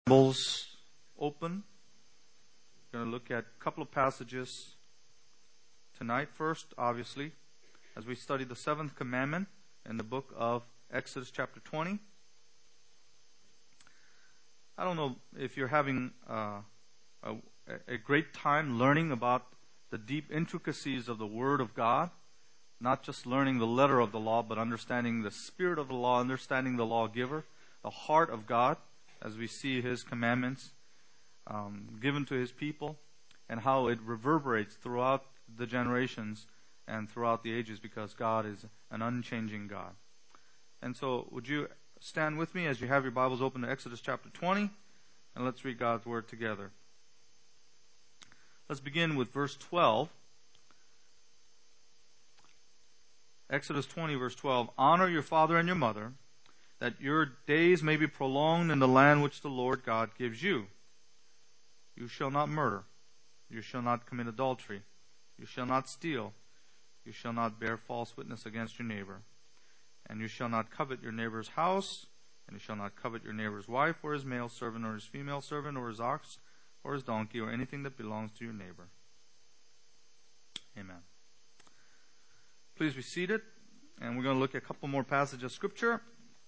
Bibles open. We're going to look at a couple of passages tonight. First, obviously, as we study the seventh commandment in the book of Exodus chapter 20. I don't know if you're having a great time learning about the deep intricacies of the Word of God, not just learning the letter of the law, but understanding the spirit of the law, understanding the lawgiver, the heart of God, as we see His commandments given to His people, and how it reverberates throughout the generations and throughout the ages, because God is an unchanging God. And so, would you stand with me as you have your Bibles open to Exodus chapter 20, and let's read God's Word together. Let's begin with verse 12. Exodus 20, verse 12. Honor your father and your mother, that your days may be prolonged in the land which the Lord God gives you. You shall not murder. You shall not commit adultery. You shall not steal. You shall not bear false witness against your neighbor. And you shall not covet your neighbor's house. And you shall not covet your neighbor's wife, or his male servant, or his female servant, or his ox, or his donkey, or anything that belongs to your neighbor. Amen. Please be seated. And we're going to look at a couple more passages of Scripture.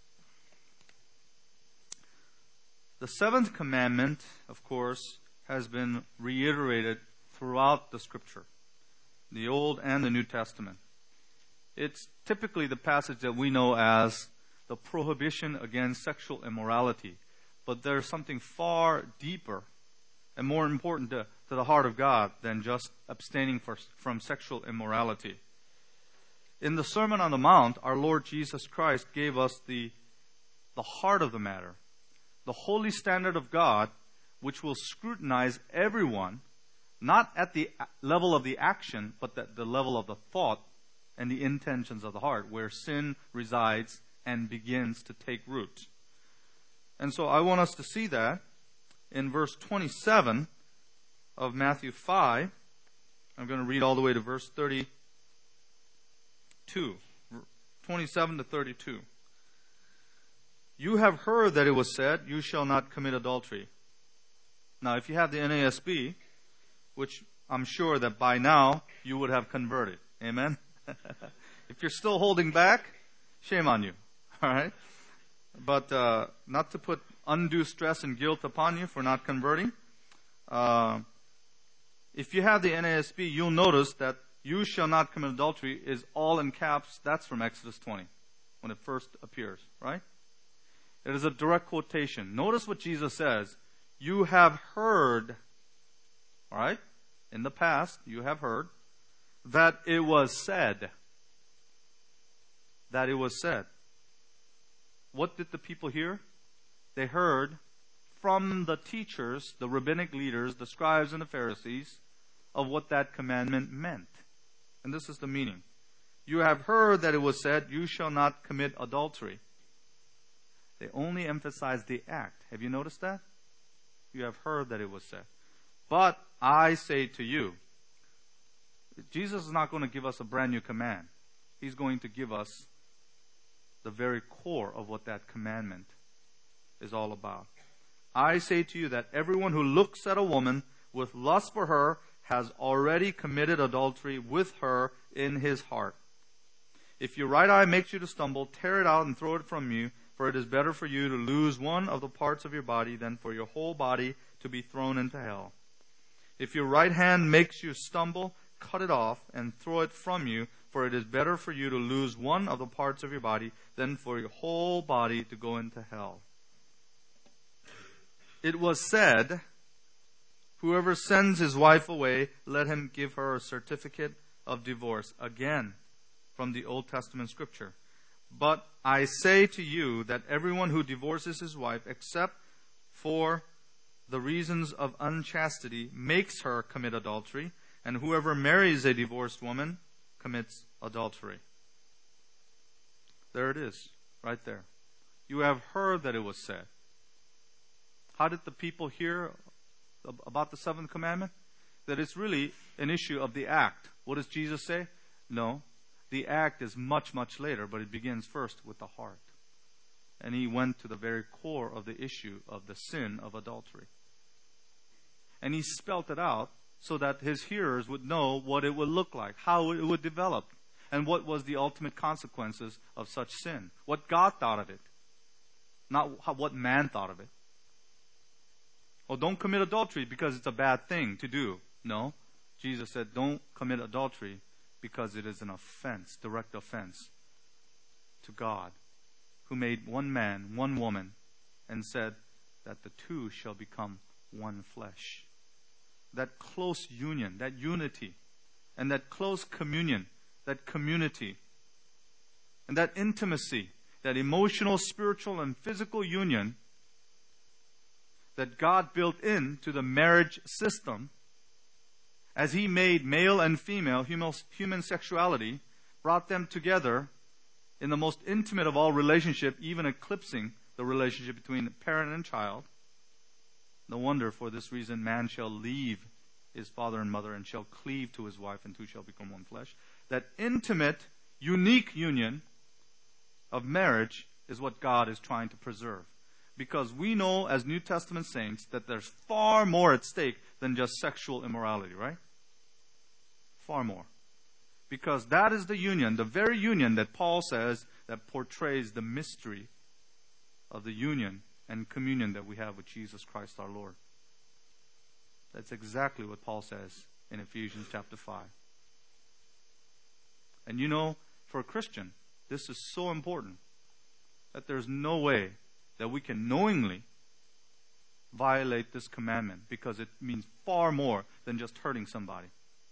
The seventh commandment, of course, has been reiterated throughout the Scripture, the Old and the New Testament. It's typically the passage that we know as the prohibition against sexual immorality. But there's something far deeper and more important to the heart of God than just abstaining from sexual immorality. In the Sermon on the Mount, our Lord Jesus Christ gave us the heart of the matter, the holy standard of God, which will scrutinize everyone, not at the level of the action, but at the level of the thought and the intentions of the heart, where sin resides and begins to take root. And so I want us to see that in verse 27 of Matthew 5. I'm going to read all the way to verse 32. 27 to 32. You have heard that it was said, you shall not commit adultery. Now, if you have the NASB, which I'm sure that by now you would have converted. Amen? If you're still holding back, shame on you. All right? But not to put undue stress and guilt upon you for not converting. If you have the NASB, you'll notice that you shall not commit adultery is all in caps. That's from Exodus 20, when it first appears, right? It is a direct quotation. Notice what Jesus says. You have heard, all right? In the past, you have heard that it was said. That it was said. What did the people hear? They heard from the teachers, the rabbinic leaders, the scribes and the Pharisees, of what that commandment meant. And this is the meaning. You have heard that it was said, you shall not commit adultery. They only emphasize the act. Have you noticed that? You have heard that it was said. But I say to you, Jesus is not going to give us a brand new command. He's going to give us the very core of what that commandment is all about. I say to you that everyone who looks at a woman with lust for her has already committed adultery with her in his heart. If your right eye makes you to stumble, tear it out and throw it from you, for it is better for you to lose one of the parts of your body than for your whole body to be thrown into hell. If your right hand makes you stumble, cut it off and throw it from you, for it is better for you to lose one of the parts of your body than for your whole body to go into hell. It was said, whoever sends his wife away, let him give her a certificate of divorce. Again, from the Old Testament scripture. But I say to you that everyone who divorces his wife, except for the reasons of unchastity, makes her commit adultery, and whoever marries a divorced woman commits adultery. There it is, right there. You have heard that it was said. How did the people hear about the seventh commandment? That it's really an issue of the act. What does Jesus say? No. The act is much, much later, but it begins first with the heart. And he went to the very core of the issue of the sin of adultery. And he spelt it out so that his hearers would know what it would look like, how it would develop, and what was the ultimate consequences of such sin. What God thought of it, not what man thought of it. Oh, don't commit adultery because it's a bad thing to do. No. Jesus said, don't commit adultery because it is an offense, direct offense to God, who made one man, one woman, and said that the two shall become one flesh. That close union, that unity, and that close communion, that community, and that intimacy, that emotional, spiritual, and physical union that God built into the marriage system as He made male and female, human sexuality, brought them together in the most intimate of all relationship, even eclipsing the relationship between parent and child. No wonder, for this reason, man shall leave his father and mother and shall cleave to his wife, and two shall become one flesh. That intimate, unique union of marriage is what God is trying to preserve. Because we know as New Testament saints that there's far more at stake than just sexual immorality, right? Far more. Because that is the union, the very union that Paul says that portrays the mystery of the union and communion that we have with Jesus Christ our Lord. That's exactly what Paul says in Ephesians chapter 5. And you know, for a Christian, this is so important that there's no way that we can knowingly violate this commandment, because it means far more than just hurting somebody.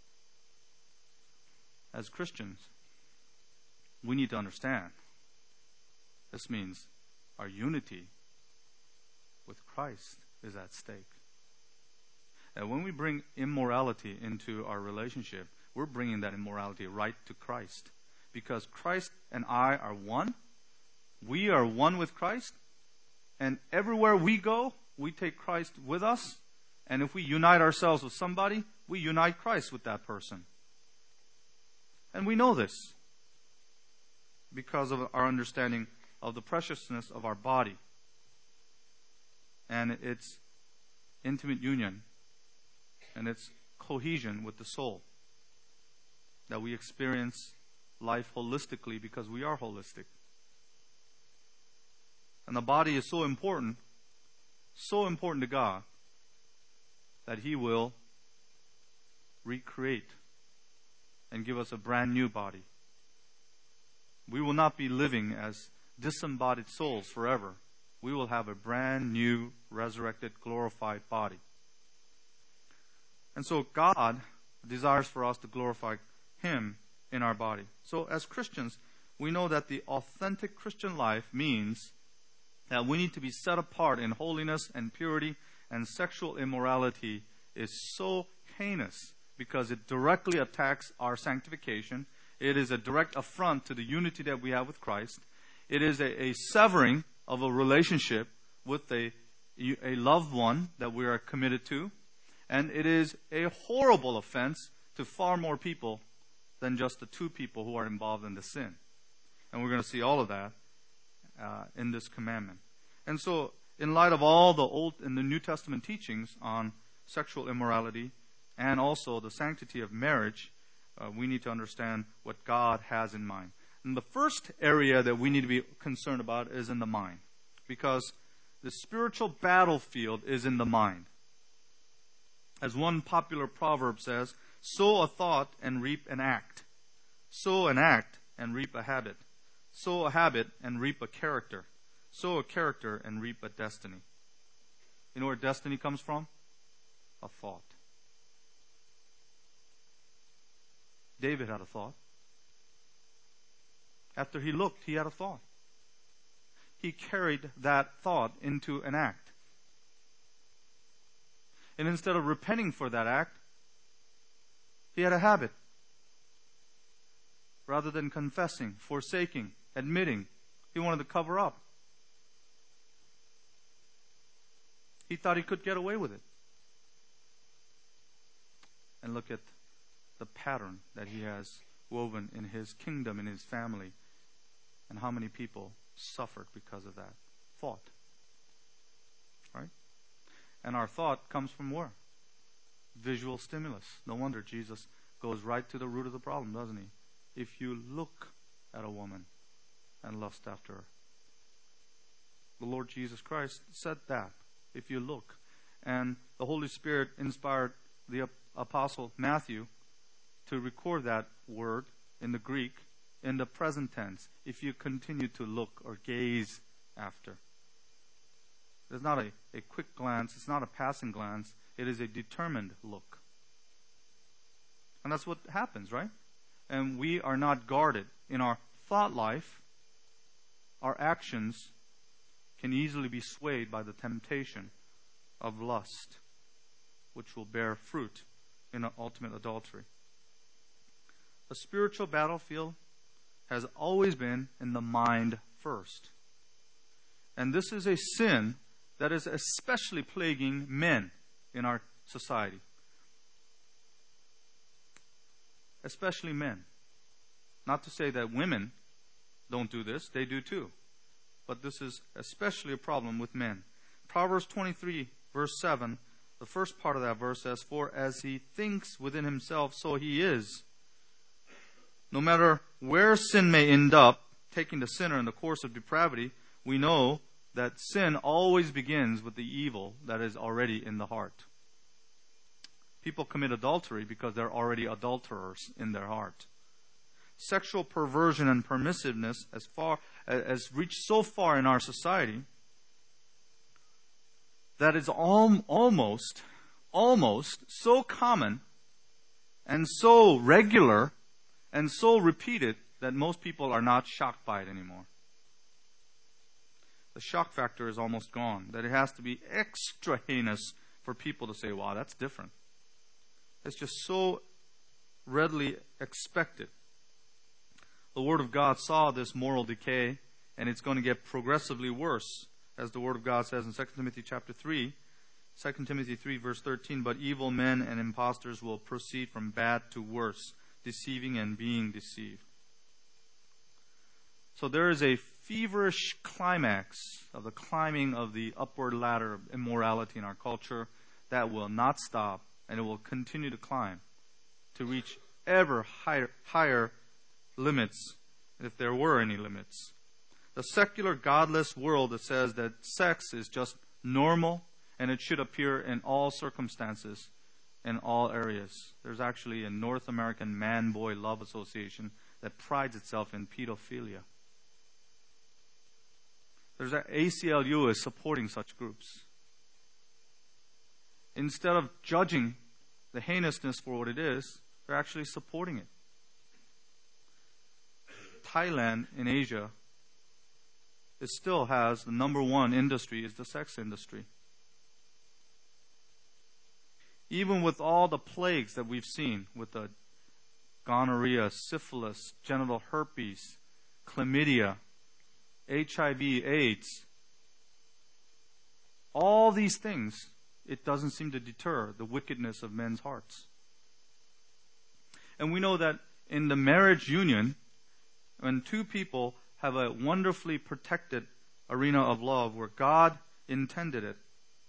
As Christians, we need to understand this means our unity with Christ is at stake. And when we bring immorality into our relationship, we're bringing that immorality right to Christ. Because Christ and I are one. We are one with Christ. And everywhere we go, we take Christ with us. And if we unite ourselves with somebody, we unite Christ with that person. And we know this because of our understanding of the preciousness of our body and its intimate union and its cohesion with the soul. That we experience life holistically because we are holistic. And the body is so important to God, that He will recreate and give us a brand new body. We will not be living as disembodied souls forever. We will have a brand new, resurrected, glorified body. And so God desires for us to glorify Him in our body. So as Christians, we know that the authentic Christian life means that we need to be set apart in holiness and purity, and sexual immorality is so heinous because it directly attacks our sanctification. It is a direct affront to the unity that we have with Christ. It is a severing of a relationship with a loved one that we are committed to. And it is a horrible offense to far more people than just the two people who are involved in the sin. And we're going to see all of that in this commandment. And so, in light of all the Old and the New Testament teachings on sexual immorality and also the sanctity of marriage, we need to understand what God has in mind. And the first area that we need to be concerned about is in the mind, because the spiritual battlefield is in the mind. As one popular proverb says, sow a thought and reap an act. Sow an act and reap a habit. Sow a habit and reap a character. Sow a character and reap a destiny. You know where destiny comes from? A thought. David had a thought. After he looked, he had a thought. He carried that thought into an act. And instead of repenting for that act, he had a habit. Rather than confessing, forsaking, admitting, he wanted to cover up. He thought he could get away with it. And look at the pattern that he has woven in his kingdom, in his family, and how many people suffered because of that. Thought. Right? And our thought comes from where? Visual stimulus. No wonder Jesus goes right to the root of the problem, doesn't he? If you look at a woman and lust after her. The Lord Jesus Christ said that. If you look. And the Holy Spirit inspired the Apostle Matthew to record that word in the Greek in the present tense. If you continue to look or gaze after. It's not a quick glance. It's not a passing glance. It is a determined look. And that's what happens, right? And we are not guarded. In our thought life, our actions can easily be swayed by the temptation of lust, which will bear fruit in ultimate adultery. The spiritual battlefield has always been in the mind first. And this is a sin that is especially plaguing men in our society. Especially men. Not to say that women don't do this, they do too. But this is especially a problem with men. Proverbs 23, verse 7, the first part of that verse says, "For as he thinks within himself, so he is." No matter where sin may end up, taking the sinner in the course of depravity, we know that sin always begins with the evil that is already in the heart. People commit adultery because they're already adulterers in their heart. Sexual perversion and permissiveness has reached so far in our society that it's almost so common and so regular and so repeated that most people are not shocked by it anymore. The shock factor is almost gone. That it has to be extra heinous for people to say, wow, that's different. It's just so readily expected. The Word of God saw this moral decay, and it's going to get progressively worse, as the Word of God says in 2 Timothy chapter 3. 2 Timothy 3 verse 13, "But evil men and impostors will proceed from bad to worse, deceiving and being deceived." So there is a feverish climax of the climbing of the upward ladder of immorality in our culture that will not stop, and it will continue to climb to reach ever higher limits, if there were any limits. The secular, godless world that says that sex is just normal and it should appear in all circumstances, in all areas. There's actually a North American man-boy love association that prides itself in pedophilia. There's an ACLU is supporting such groups. Instead of judging the heinousness for what it is, they're actually supporting it. Thailand in Asia, it still has the number one industry is the sex industry. Even with all the plagues that we've seen with the gonorrhea, syphilis, genital herpes, chlamydia, HIV, AIDS, all these things, it doesn't seem to deter the wickedness of men's hearts. And we know that in the marriage union, when two people have a wonderfully protected arena of love where God intended it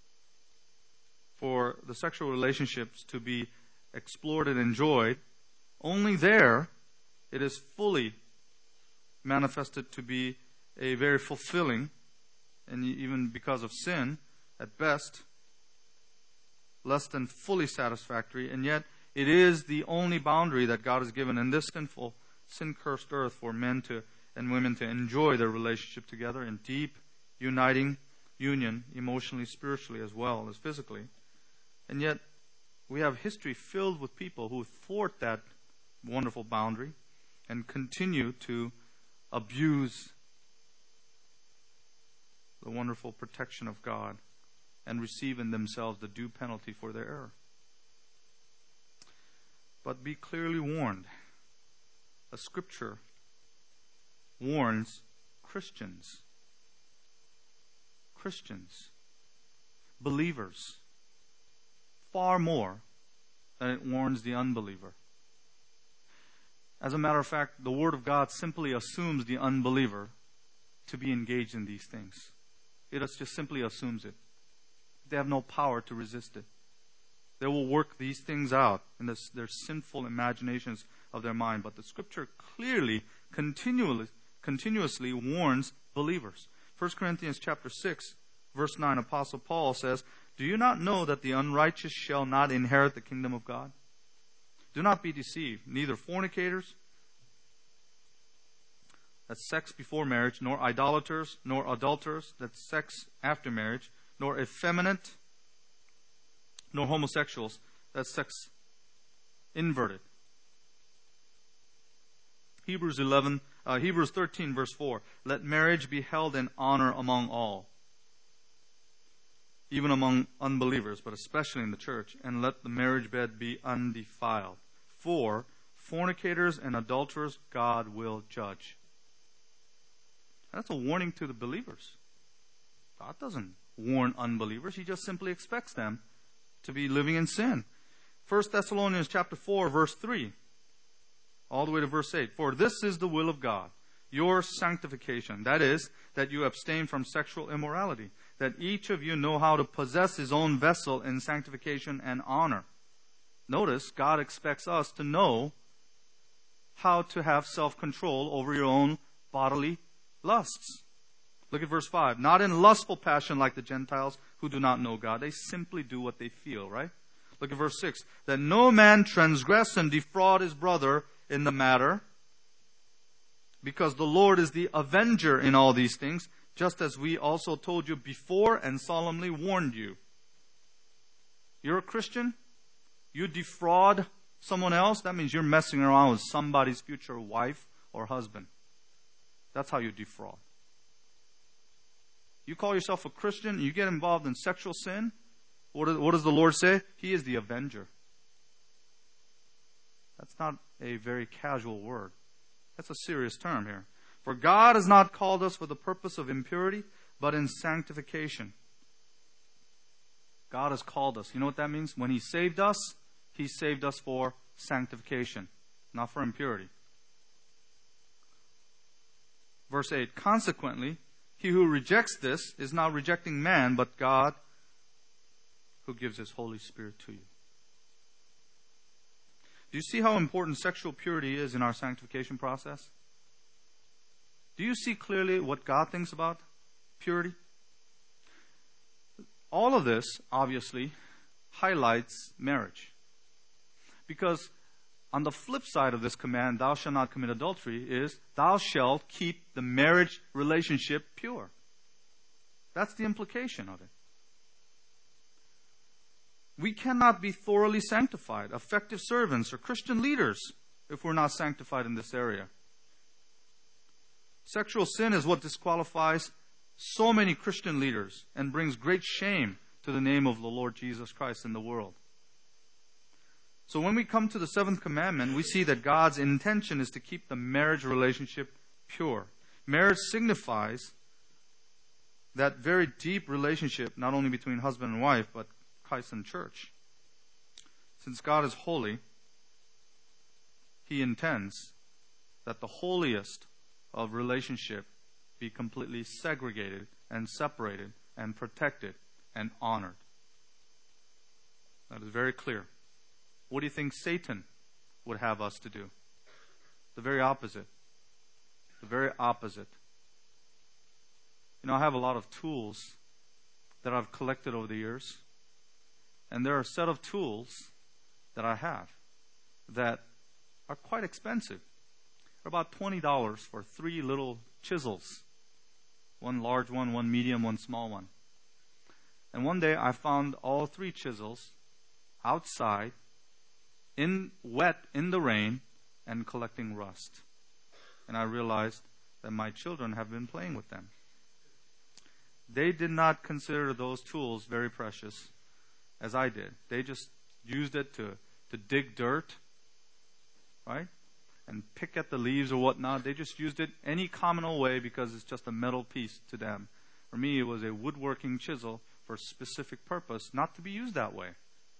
for the sexual relationships to be explored and enjoyed, only there it is fully manifested to be a very fulfilling, and even because of sin, at best, less than fully satisfactory, and yet it is the only boundary that God has given in this sinful, sin-cursed earth for men and women to enjoy their relationship together in deep, uniting union, emotionally, spiritually, as well as physically. And yet, we have history filled with people who thwart that wonderful boundary and continue to abuse the wonderful protection of God and receive in themselves the due penalty for their error. But be clearly warned. A scripture warns Christians, believers, far more than it warns the unbeliever. As a matter of fact, the Word of God simply assumes the unbeliever to be engaged in these things. It just simply assumes it. They have no power to resist it. They will work these things out in their sinful imaginations of their mind. But the Scripture clearly, continuously warns believers. 1 Corinthians chapter 6, verse 9, Apostle Paul says, "Do you not know that the unrighteous shall not inherit the kingdom of God? Do not be deceived, neither fornicators," that's sex before marriage, "nor idolaters, nor adulterers," that's sex after marriage, "nor effeminate, nor homosexuals," that's sex inverted. Hebrews 13 verse 4, "Let marriage be held in honor among all, even among unbelievers, but especially in the church, and let the marriage bed be undefiled. For fornicators and adulterers God will judge." That's a warning to the believers. God doesn't warn unbelievers. He just simply expects them to be living in sin. 1 Thessalonians chapter 4, verse 3, all the way to verse 8. "For this is the will of God, your sanctification. That is, that you abstain from sexual immorality, that each of you know how to possess his own vessel in sanctification and honor." Notice, God expects us to know how to have self-control over your own bodily lusts. Look at verse 5. "Not in lustful passion like the Gentiles who do not know God." They simply do what they feel, right? Look at verse 6. "That no man transgress and defraud his brother in the matter, because the Lord is the avenger in all these things, just as we also told you before and solemnly warned you." You're a Christian? You defraud someone else? That means you're messing around with somebody's future wife or husband. That's how you defraud. You call yourself a Christian, you get involved in sexual sin, what does the Lord say? He is the avenger. That's not a very casual word. That's a serious term here. "For God has not called us for the purpose of impurity, but in sanctification." God has called us. You know what that means? When He saved us, He saved us for sanctification, not for impurity. Verse 8, "Consequently, he who rejects this is not rejecting man, but God, who gives His Holy Spirit to you." Do you see how important sexual purity is in our sanctification process? Do you see clearly what God thinks about purity? All of this, obviously, highlights marriage. Because on the flip side of this command, "Thou shalt not commit adultery," is, thou shalt keep the marriage relationship pure. That's the implication of it. We cannot be thoroughly sanctified, effective servants, or Christian leaders if we're not sanctified in this area. Sexual sin is what disqualifies so many Christian leaders and brings great shame to the name of the Lord Jesus Christ in the world. So when we come to the seventh commandment, we see that God's intention is to keep the marriage relationship pure. Marriage signifies that very deep relationship, not only between husband and wife, but Christ and church. Since God is holy, He intends that the holiest of relationship be completely segregated and separated and protected and honored. That is very clear. What do you think Satan would have us to do? The very opposite. The very opposite. You know, I have a lot of tools that I've collected over the years. And there are a set of tools that I have that are quite expensive. They're about $20 for 3 little chisels. One large one, one medium, one small one. And one day I found all 3 chisels outside, wet in the rain, and collecting rust. And I realized that my children have been playing with them. They did not consider those tools very precious, as I did. They just used it to dig dirt, right? And pick at the leaves or whatnot. They just used it any common old way because it's just a metal piece to them. For me, it was a woodworking chisel for a specific purpose, not to be used that way.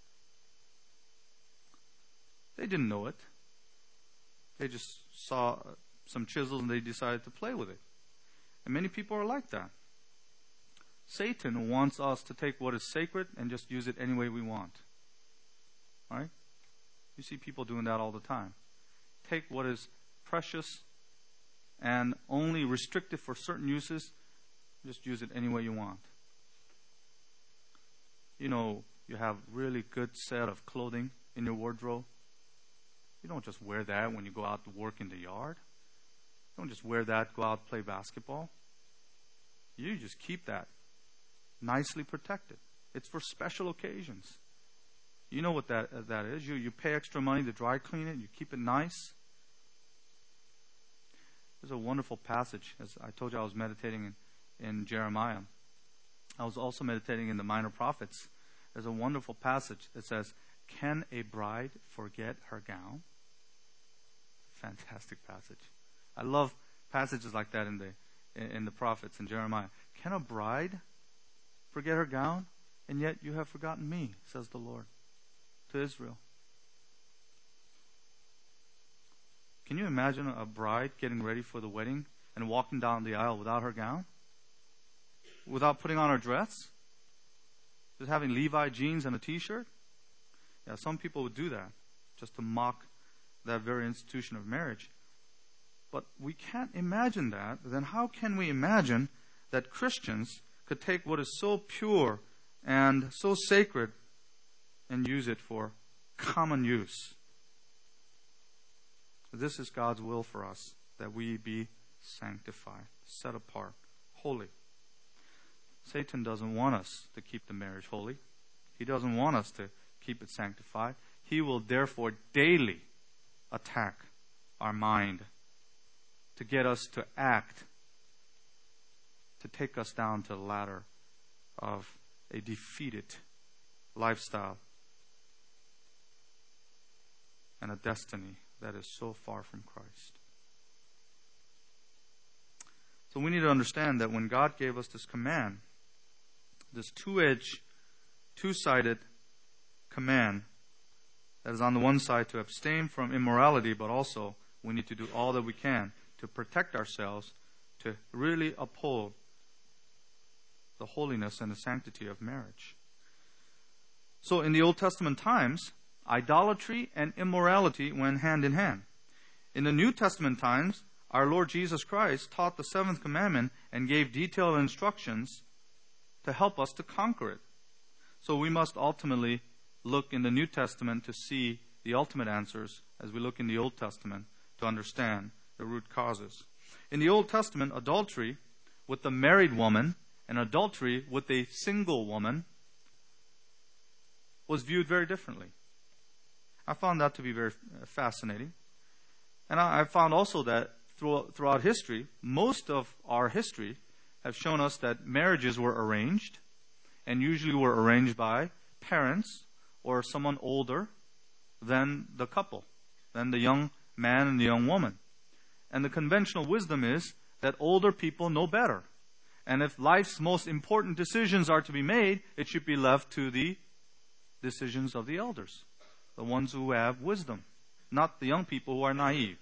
They didn't know it. They just saw some chisels and they decided to play with it. And many people are like that. Satan wants us to take what is sacred and just use it any way we want. Right? You see people doing that all the time. Take what is precious and only restricted for certain uses, just use it any way you want. You know, you have really good set of clothing in your wardrobe. You don't just wear that when you go out to work in the yard. You don't just wear that, go out play basketball. You just keep that nicely protected. It's for special occasions. You know what that is. You pay extra money to dry clean it. You keep it nice. There's a wonderful passage. As I told you, I was meditating in Jeremiah. I was also meditating in the Minor Prophets. There's a wonderful passage that says, "Can a bride forget her gown?" Fantastic passage. I love passages like that in the prophets in Jeremiah. Can a bride forget her gown? And yet you have forgotten me, says the Lord to Israel. Can you imagine a bride getting ready for the wedding and walking down the aisle without her gown? Without putting on her dress? Just having Levi jeans and a t-shirt? Yeah, some people would do that just to mock that very institution of marriage. But we can't imagine that. Then how can we imagine that Christians could take what is so pure and so sacred and use it for common use? This is God's will for us, that we be sanctified, set apart, holy. Satan doesn't want us to keep the marriage holy. He doesn't want us to keep it sanctified. He will therefore daily attack our mind to get us to act, to take us down to the ladder of a defeated lifestyle and a destiny that is so far from Christ. So we need to understand that when God gave us this command, this two-edged, two-sided command that is on the one side to abstain from immorality, but also we need to do all that we can to protect ourselves, to really uphold the holiness and the sanctity of marriage. So in the Old Testament times, idolatry and immorality went hand in hand. In the New Testament times, our Lord Jesus Christ taught the seventh commandment and gave detailed instructions to help us to conquer it. So we must ultimately look in the New Testament to see the ultimate answers as we look in the Old Testament to understand the root causes. In the Old Testament, adultery with the married woman and adultery with a single woman was viewed very differently. I found that to be very fascinating. And I found also that throughout history, most of our history have shown us that marriages were arranged, and usually were arranged by parents or someone older than the couple, than the young man and the young woman. And the conventional wisdom is that older people know better. And if life's most important decisions are to be made, it should be left to the decisions of the elders, the ones who have wisdom, not the young people who are naive.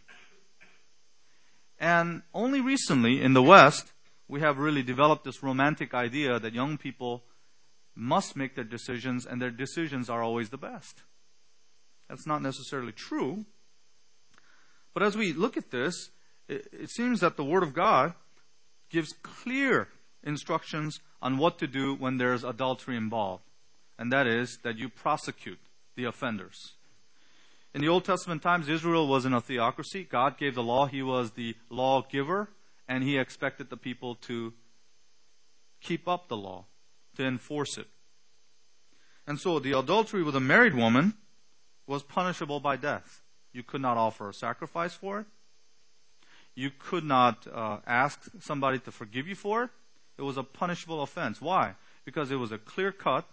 And only recently in the West, we have really developed this romantic idea that young people must make their decisions and their decisions are always the best. That's not necessarily true. But as we look at this, it seems that the Word of God gives clear instructions on what to do when there's adultery involved. And that is that you prosecute the offenders. In the Old Testament times, Israel was in a theocracy. God gave the law. He was the lawgiver. And He expected the people to keep up the law, to enforce it. And so the adultery with a married woman was punishable by death. You could not offer a sacrifice for it. You could not ask somebody to forgive you for it. It was a punishable offense. Why? Because it was a clear cut.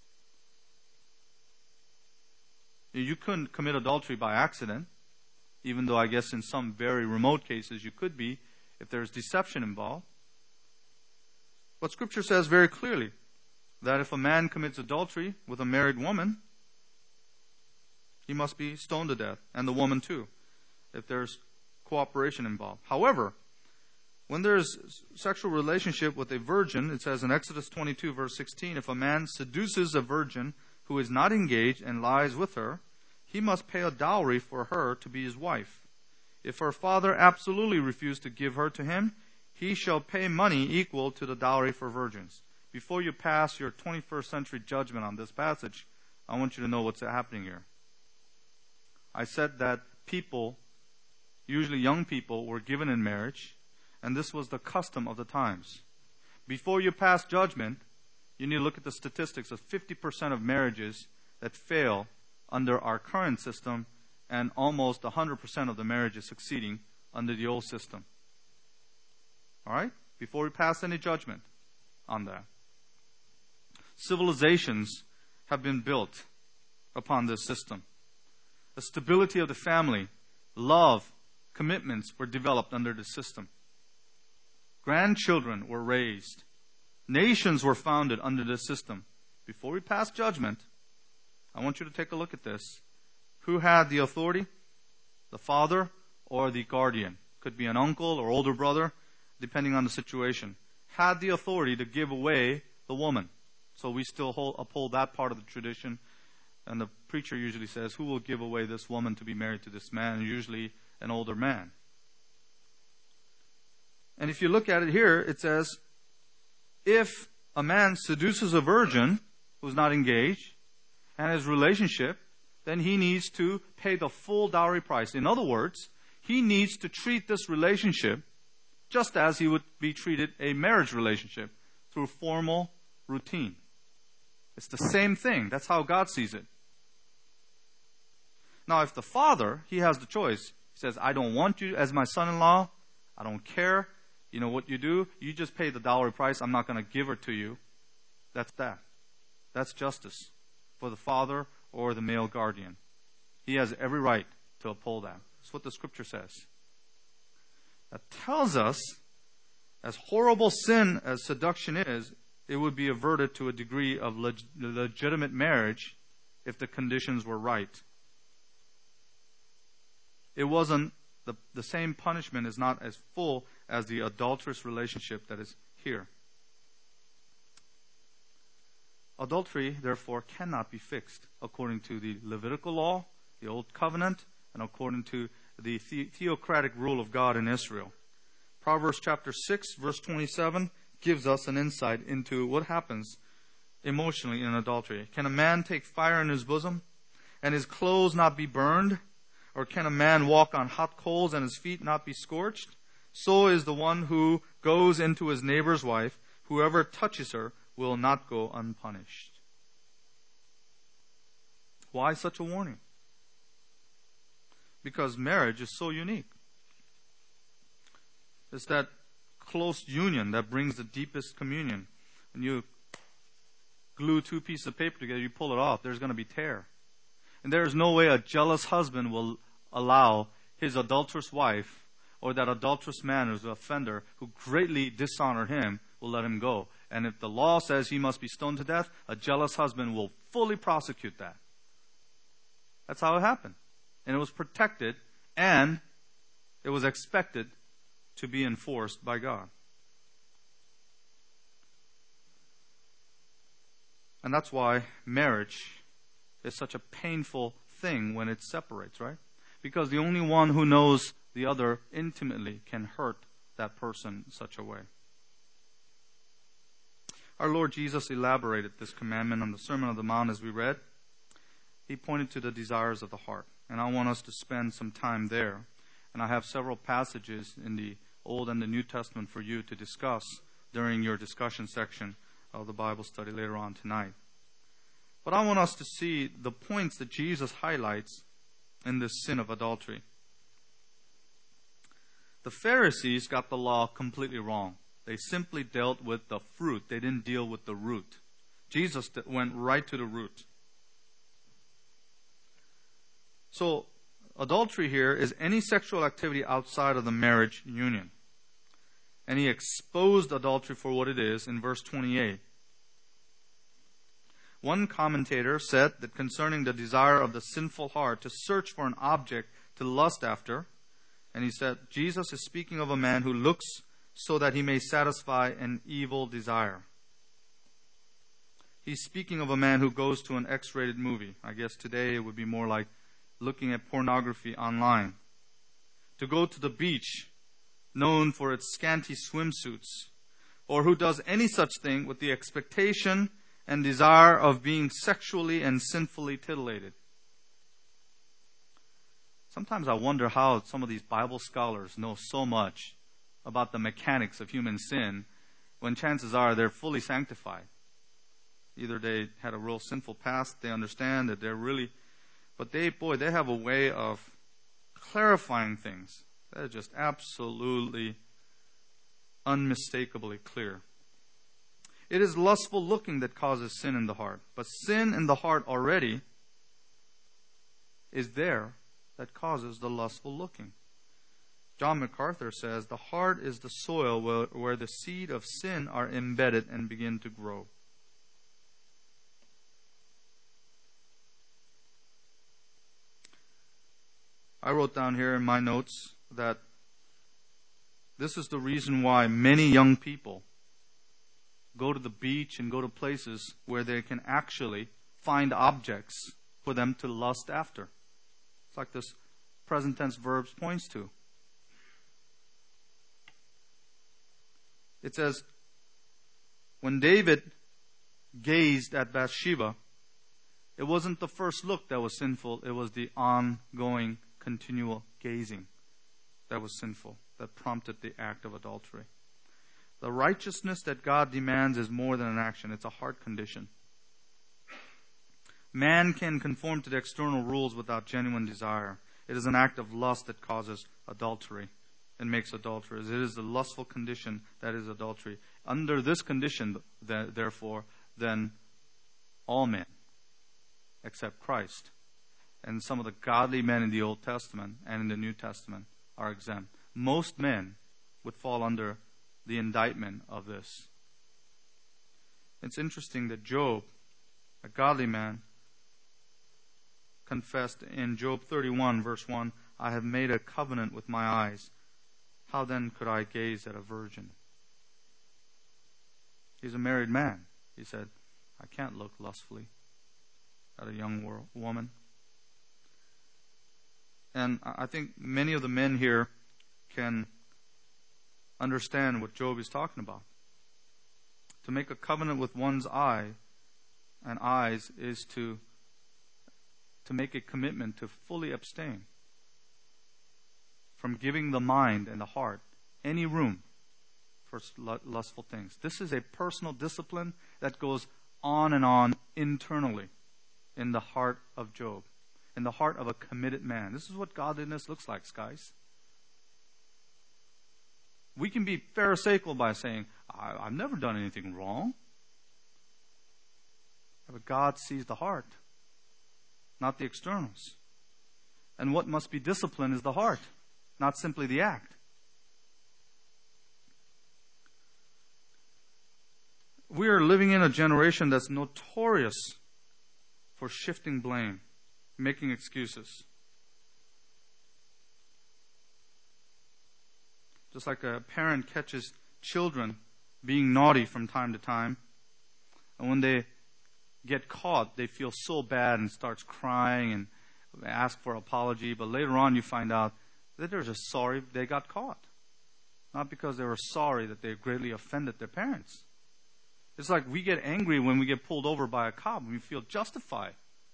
You couldn't commit adultery by accident, even though I guess in some very remote cases you could be if there's deception involved. But Scripture says very clearly that if a man commits adultery with a married woman, he must be stoned to death, and the woman too, if there's cooperation involved. However, When there is sexual relationship with a virgin, it says in Exodus 22 verse 16, if a man seduces a virgin who is not engaged and lies with her, he must pay a dowry for her to be his wife. If her father absolutely refused to give her to him, he shall pay money equal to the dowry for virgins. Before you pass your 21st century judgment on this passage, I want you to know what's happening here. I said that people, usually young people, were given in marriage, and this was the custom of the times. Before you pass judgment, you need to look at the statistics of 50% of marriages that fail under our current system, and almost 100% of the marriages succeeding under the old system. All right? Before we pass any judgment on that. Civilizations have been built upon this system. The stability of the family, love, commitments were developed under the system. Grandchildren were raised. Nations were founded under this system. Before we pass judgment, I want you to take a look at this. Who had the authority? The father or the guardian. Could be an uncle or older brother, depending on the situation. Had the authority to give away the woman. So we still uphold that part of the tradition. And the preacher usually says, who will give away this woman to be married to this man? Usually an older man. And if you look at it here, it says, if a man seduces a virgin who's not engaged and has relationship, then he needs to pay the full dowry price. In other words, he needs to treat this relationship just as he would be treated a marriage relationship, through formal routine. It's the same thing. That's how God sees it. Now, if the father, he has the choice. He says, I don't want you as my son-in-law. I don't care. You know what you do? You just pay the dowry price. I'm not going to give her to you. That's that. That's justice for the father or the male guardian. He has every right to uphold that. That's what the scripture says. That tells us, as horrible sin as seduction is, it would be averted to a degree of legitimate marriage if the conditions were right. It wasn't, the same punishment is not as full as the adulterous relationship that is here. Adultery, therefore, cannot be fixed according to the Levitical law, the Old Covenant, and according to the theocratic rule of God in Israel. Proverbs chapter 6, verse 27 gives us an insight into what happens emotionally in adultery. Can a man take fire in his bosom and his clothes not be burned? Or can a man walk on hot coals and his feet not be scorched? So is the one who goes into his neighbor's wife. Whoever touches her will not go unpunished. Why such a warning? Because marriage is so unique. It's that close union that brings the deepest communion. When you glue two pieces of paper together, you pull it off, there's going to be tear. And there is no way a jealous husband will allow his adulterous wife or that adulterous man who's an offender who greatly dishonored him will let him go. And if the law says he must be stoned to death, a jealous husband will fully prosecute that. That's how it happened. And it was protected, and it was expected to be enforced by God. And that's why marriage is such a painful thing when it separates, right? Because the only one who knows the other intimately can hurt that person in such a way. Our Lord Jesus elaborated this commandment on the Sermon on the Mount as we read. He pointed to the desires of the heart. And I want us to spend some time there. And I have several passages in the Old and the New Testament for you to discuss during your discussion section of the Bible study later on tonight. But I want us to see the points that Jesus highlights in this sin of adultery. The Pharisees got the law completely wrong. They simply dealt with the fruit. They didn't deal with the root. Jesus went right to the root. So, adultery here is any sexual activity outside of the marriage union. And he exposed adultery for what it is in verse 28. One commentator said that concerning the desire of the sinful heart to search for an object to lust after, and he said, Jesus is speaking of a man who looks so that he may satisfy an evil desire. He's speaking of a man who goes to an X-rated movie. I guess today it would be more like looking at pornography online. To go to the beach, known for its scanty swimsuits, or who does any such thing with the expectation and desire of being sexually and sinfully titillated. Sometimes I wonder how some of these Bible scholars know so much about the mechanics of human sin when chances are they're fully sanctified. Either they had a real sinful past, they understand that they're really, but they have a way of clarifying things that are just absolutely unmistakably clear. It is lustful looking that causes sin in the heart, but sin in the heart already is there that causes the lustful looking. John MacArthur says, the heart is the soil where the seed of sin are embedded and begin to grow. I wrote down here in my notes that this is the reason why many young people go to the beach and go to places where they can actually find objects for them to lust after. It's like this present tense verbs points to. It says, when David gazed at Bathsheba, it wasn't the first look that was sinful, it was the ongoing, continual gazing that was sinful, that prompted the act of adultery. The righteousness that God demands is more than an action, it's a heart condition. Man can conform to the external rules without genuine desire. It is an act of lust that causes adultery and makes adulterers. It is the lustful condition that is adultery. Under this condition, therefore, then all men, except Christ, and some of the godly men in the Old Testament and in the New Testament are exempt. Most men would fall under the indictment of this. It's interesting that Job, a godly man, confessed in Job 31 verse 1, I have made a covenant with my eyes. How then could I gaze at a virgin? He's a married man. He said, I can't look lustfully at a young woman. And I think many of the men here can understand what Job is talking about. To make a covenant with one's eye and eyes is to make a commitment to fully abstain from giving the mind and the heart any room for lustful things. This is a personal discipline that goes on and on internally in the heart of Job, in the heart of a committed man. This is what godliness looks like, guys. We can be pharisaical by saying, I've never done anything wrong. But God sees the heart, not the externals. And what must be disciplined is the heart, not simply the act. We are living in a generation that's notorious for shifting blame, making excuses. Just like a parent catches children being naughty from time to time, and when they get caught, they feel so bad and starts crying and ask for apology, but later on you find out that they're just sorry they got caught. Not because they were sorry that they greatly offended their parents. It's like we get angry when we get pulled over by a cop and we feel justified.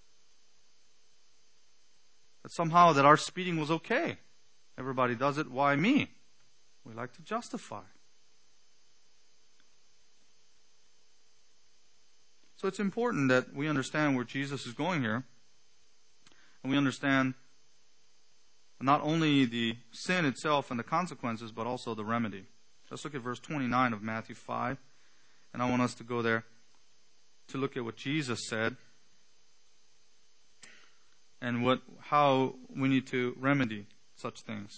That somehow that our speeding was okay. Everybody does it, why me? We like to justify. So it's important that we understand where Jesus is going here. And we understand not only the sin itself and the consequences, but also the remedy. Let's look at verse 29 of Matthew 5. And I want us to go there to look at what Jesus said and how we need to remedy such things.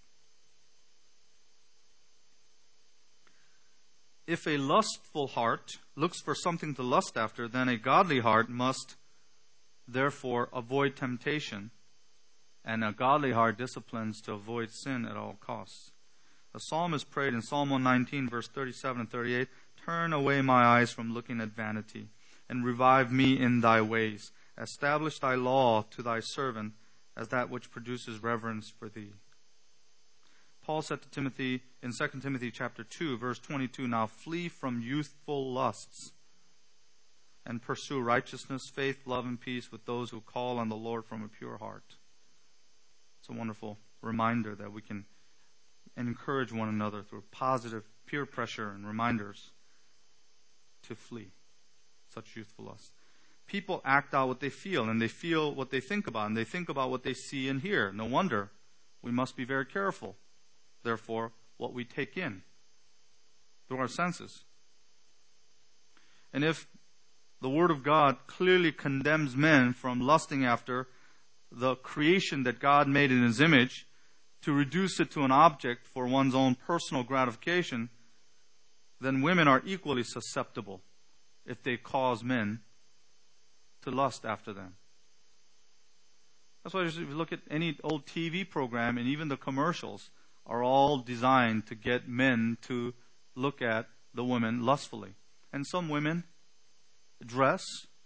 If a lustful heart looks for something to lust after, then a godly heart must therefore avoid temptation, and a godly heart disciplines to avoid sin at all costs. The psalmist prayed in Psalm 119, verse 37 and 38, "Turn away my eyes from looking at vanity, and revive me in thy ways. Establish thy law to thy servant as that which produces reverence for thee." Paul said to Timothy in 2 Timothy chapter 2, verse 22, "Now flee from youthful lusts and pursue righteousness, faith, love, and peace with those who call on the Lord from a pure heart." It's a wonderful reminder that we can encourage one another through positive peer pressure and reminders to flee such youthful lust. People act out what they feel, and they feel what they think about, and they think about what they see and hear. No wonder we must be very careful, therefore, what we take in through our senses. And if the Word of God clearly condemns men from lusting after the creation that God made in His image, to reduce it to an object for one's own personal gratification, then women are equally susceptible if they cause men to lust after them. That's why if you look at any old TV program, and even the commercials are all designed to get men to look at the women lustfully. And some women dress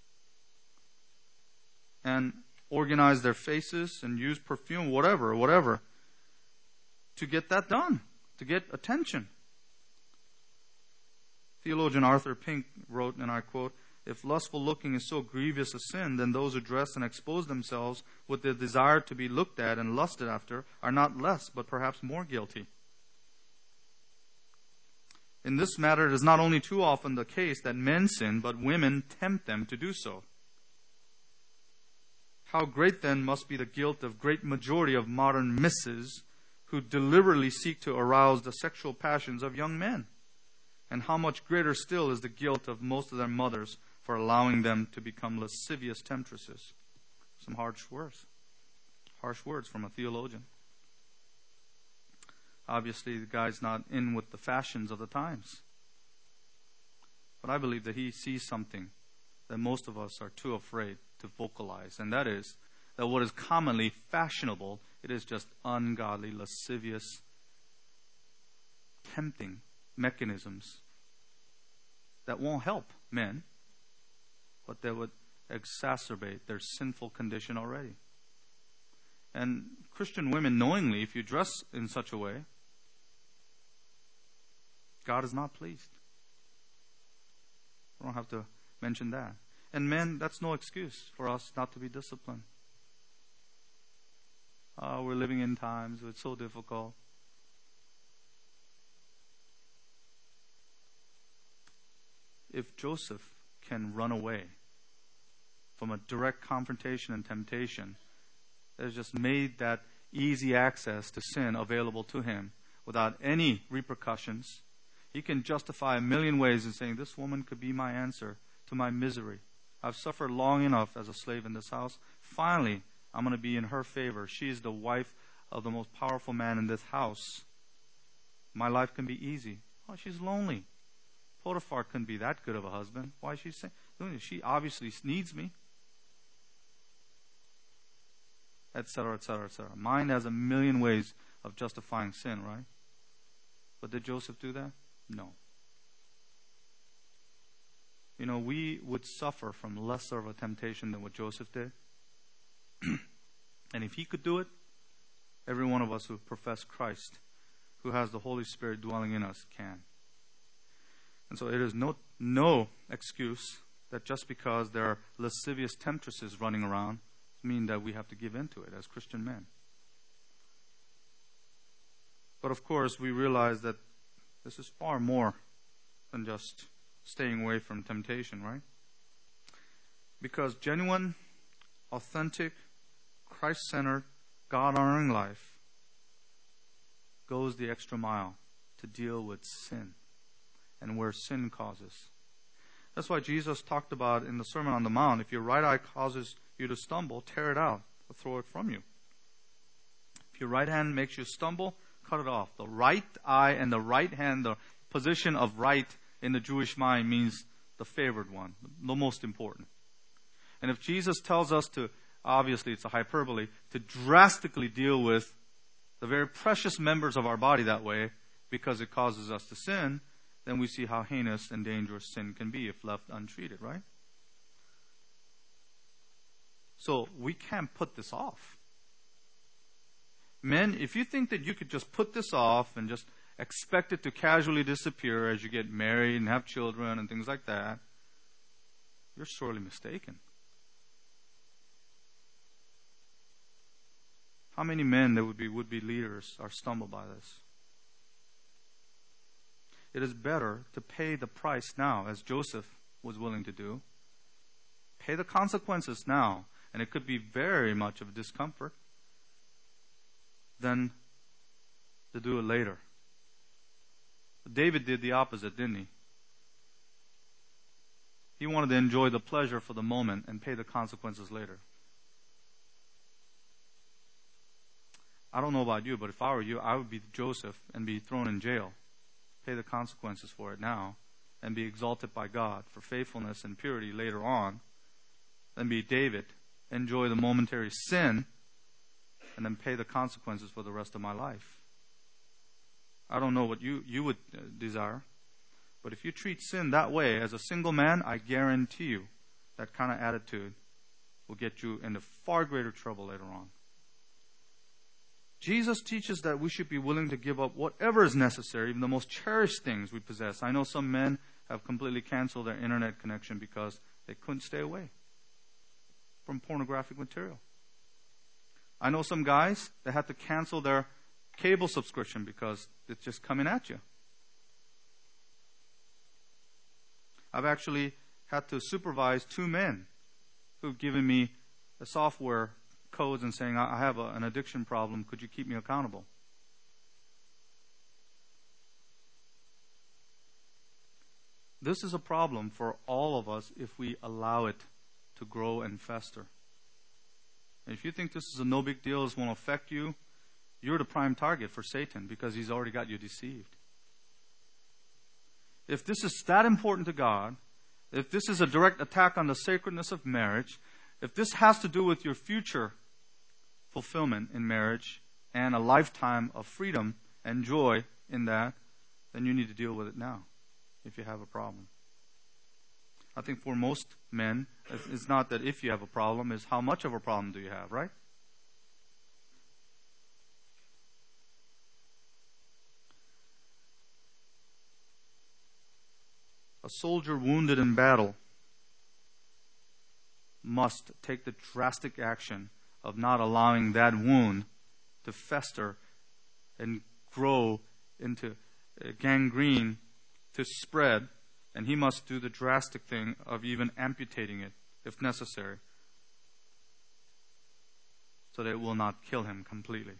and organize their faces and use perfume, whatever, to get that done, to get attention. Theologian Arthur Pink wrote, and I quote, "If lustful looking is so grievous a sin, then those who dress and expose themselves with the desire to be looked at and lusted after are not less, but perhaps more guilty." In this matter, it is not only too often the case that men sin, but women tempt them to do so. How great then must be the guilt of great majority of modern misses who deliberately seek to arouse the sexual passions of young men. And how much greater still is the guilt of most of their mothers for allowing them to become lascivious temptresses. Some harsh words from a theologian. Obviously, the guy's not in with the fashions of the times. But I believe that he sees something that most of us are too afraid to vocalize, and that is that what is commonly fashionable, it is just ungodly, lascivious, tempting mechanisms that won't help men, but that would exacerbate their sinful condition already. And Christian women, knowingly, if you dress in such a way, God is not pleased. I don't have to mention that. And men, that's no excuse for us not to be disciplined. We're living in times where it's so difficult. If Joseph can run away from a direct confrontation and temptation that has just made that easy access to sin available to him without any repercussions, he can justify a million ways in saying, "This woman could be my answer to my misery. I've suffered long enough as a slave in this house. Finally, I'm going to be in her favor. She is the wife of the most powerful man in this house. My life can be easy." Oh, she's lonely. Potiphar couldn't be that good of a husband. Why is she saying? She obviously needs me. Etc., etc., etc. Mind has a million ways of justifying sin, right? But did Joseph do that? No. We would suffer from lesser of a temptation than what Joseph did. And if he could do it, every one of us who profess Christ, who has the Holy Spirit dwelling in us, can. And so it is no excuse that just because there are lascivious temptresses running around mean that we have to give in to it as Christian men. But of course, we realize that this is far more than just staying away from temptation, right? Because genuine, authentic, Christ-centered, God-honoring life goes the extra mile to deal with sin and where sin causes. That's why Jesus talked about in the Sermon on the Mount, if your right eye causes you to stumble, tear it out or throw it from you. If your right hand makes you stumble, cut it off. The right eye and the right hand, the position of right in the Jewish mind means the favored one, the most important. And if Jesus tells us to, obviously it's a hyperbole, to drastically deal with the very precious members of our body that way, because it causes us to sin, then we see how heinous and dangerous sin can be if left untreated, right? So we can't put this off. Men, if you think that you could just put this off and just expect it to casually disappear as you get married and have children and things like that, you're sorely mistaken. How many men that would-be leaders are stumbled by this? It is better to pay the price now, as Joseph was willing to do. Pay the consequences now, and it could be very much of a discomfort, than to do it later. David did the opposite, didn't he? He wanted to enjoy the pleasure for the moment and pay the consequences later. I don't know about you, but if I were you, I would be Joseph and be thrown in jail. Pay the consequences for it now and be exalted by God for faithfulness and purity later on. Then be David, enjoy the momentary sin, and then pay the consequences for the rest of my life. I don't know what you would desire, but if you treat sin that way as a single man, I guarantee you that kind of attitude will get you into far greater trouble later on. Jesus teaches that we should be willing to give up whatever is necessary, even the most cherished things we possess. I know some men have completely canceled their internet connection because they couldn't stay away from pornographic material. I know some guys that had to cancel their cable subscription because it's just coming at you. I've actually had to supervise 2 men who've given me a software codes and saying, I have an addiction problem. Could you keep me accountable? This is a problem for all of us if we allow it to grow and fester. And if you think this is a no big deal, this won't affect you, you're the prime target for Satan because he's already got you deceived. If this is that important to God, if this is a direct attack on the sacredness of marriage, if this has to do with your future fulfillment in marriage and a lifetime of freedom and joy in that, then you need to deal with it now if you have a problem. I think for most men, it's not that if you have a problem, it's how much of a problem do you have, right? A soldier wounded in battle must take the drastic action of not allowing that wound to fester and grow into gangrene to spread, and he must do the drastic thing of even amputating it if necessary so that it will not kill him completely.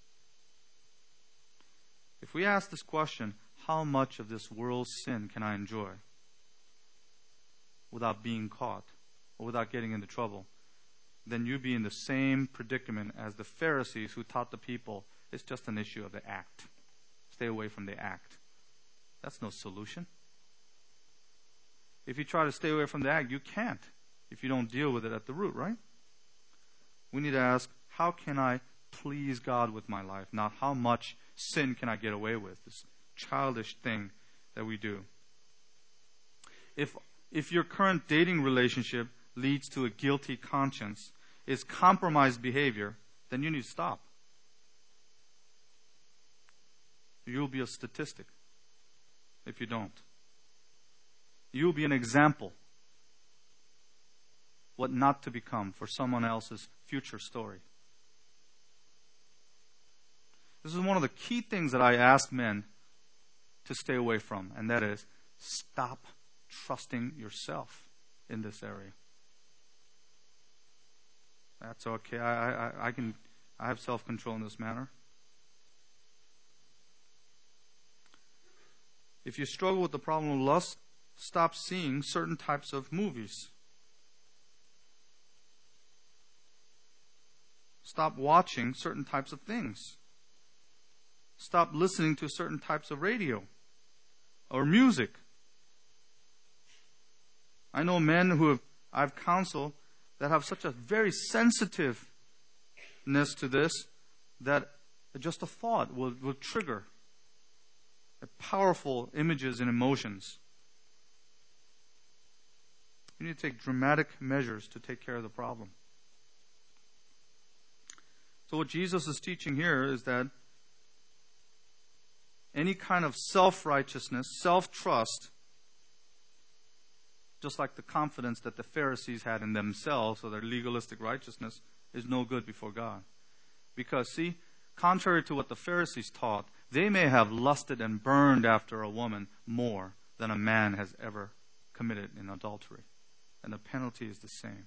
If we ask this question, how much of this world's sin can I enjoy without being caught or without getting into trouble, then you'd be in the same predicament as the Pharisees who taught the people it's just an issue of the act. Stay away from the act. That's no solution. If you try to stay away from the act, you can't if you don't deal with it at the root, right? We need to ask, how can I please God with my life? Not how much sin can I get away with? This childish thing that we do. If your current dating relationship leads to a guilty conscience, is compromised behavior, then you need to stop. You'll be a statistic if you don't. You'll be an example what not to become for someone else's future story. This is one of the key things that I ask men to stay away from, and that is, stop trusting yourself in this area. That's okay. I have self-control in this manner. If you struggle with the problem of lust, stop seeing certain types of movies. Stop watching certain types of things. Stop listening to certain types of radio or music. I know men who I've counseled that have such a very sensitiveness to this that just a thought will trigger powerful images and emotions. You need to take dramatic measures to take care of the problem. So what Jesus is teaching here is that any kind of self-righteousness, self-trust, just like the confidence that the Pharisees had in themselves, or their legalistic righteousness, is no good before God. Because, see, contrary to what the Pharisees taught, they may have lusted and burned after a woman more than a man has ever committed in adultery. And the penalty is the same.